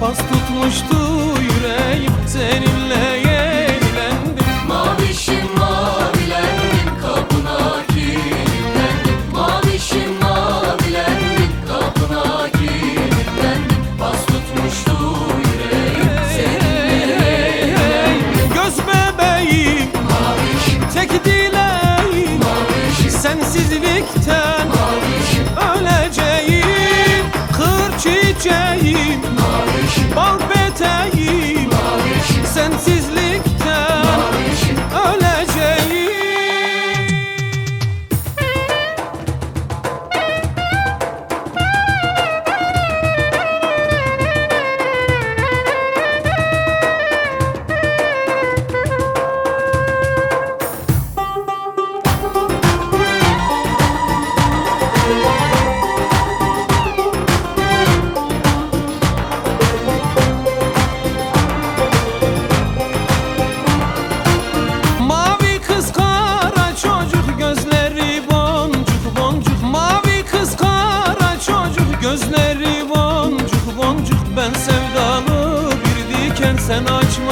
Pas tutmuştu yüreğim, seninle yenilendim. Mavişim mavilendim, kapına kilitlendim. Mavişim mavilendim, kapına kilitlendim. Pas tutmuştu yüreğim, seninle yenilendim. Göz bebeğim, Mavişim, tek dileğim, mavişim, sensizlikten mavişim, öleceğim. Kır çiçeğim, mavişim, bal peteğim, mavişim, sensizlikten mavişim. öleceğim. Mavi kız kara çocuk, gözleri boncuk boncuk. Mavi kız kara çocuk, gözleri boncuk boncuk. Ben sevdalı bir diken, sen açma